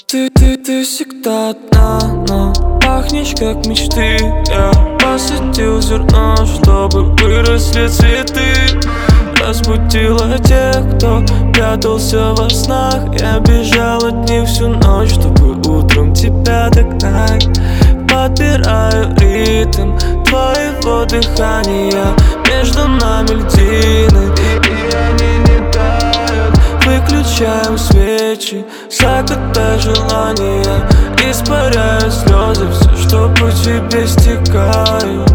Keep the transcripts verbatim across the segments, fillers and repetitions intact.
Ты, ты, ты всегда одна, но пахнешь как мечты. Я посадил зерно, чтобы выросли цветы. Разбудила тех, кто прятался во снах. Я бежал от них всю ночь, чтобы утром тебя догнать. Подбираю ритм твоего дыхания, между нами льдины, и они не тают. Выключаем свечи, закатай желания, испаряю слезы, все, что по тебе стекает.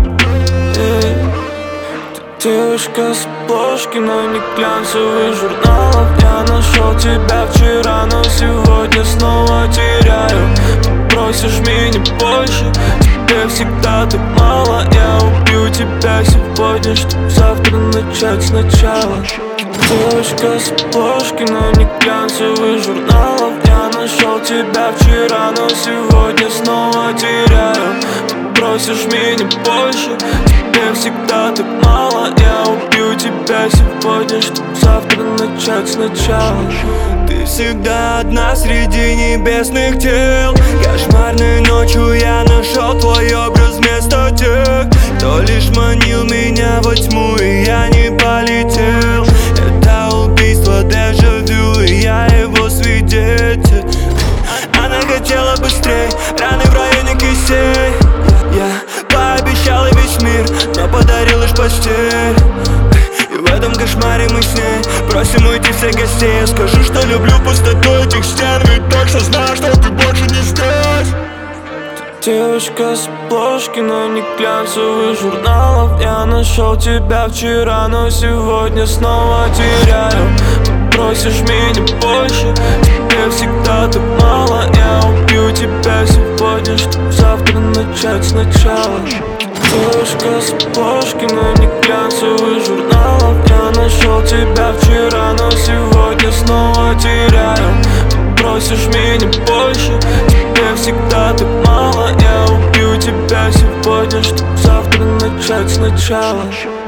Девушка с обложки, но не глянцевых журналов. Я нашел тебя вчера, но сегодня снова теряю. Просишь меня больше, тебе всегда так мало. Я убью тебя сегодня, чтоб завтра начать сначала. Девушка с обложки, но не глянцевых журналов. Я нашел тебя вчера, но сегодня снова теряю. Просишь меня больше, тебе всегда так мало. Я убью тебя сегодня, чтоб завтра начать сначала. Ты всегда одна среди небесных тел. Кошмарной ночью я нашел твой образ вместо тех, кто лишь манил меня во тьму, и я не полетел. Это убийство дежавю, и я его свидетель. Она хотела быстрей, раны в районе кистей. Я пообещал ей весь мир, но подарил лишь постель. И в этом кошмаре мы с ней просим уйти всех гостей. Я скажу, что люблю пустоту этих стен, ведь точно знаю, что ты больше не здесь. Девушка с обложки, но не глянцевых журналов. Я нашел тебя вчера, но сегодня снова теряю. Просишь меня больше, тебе всегда так мало. Я убью тебя сегодня, чтоб завтра начать сначала. Девушка с обложки, но не глянцевых журналов. Я нашел тебя вчера, но сегодня снова теряю. Просишь меня больше, тебе всегда так мало. Я убью тебя сегодня, чтоб завтра начать сначала.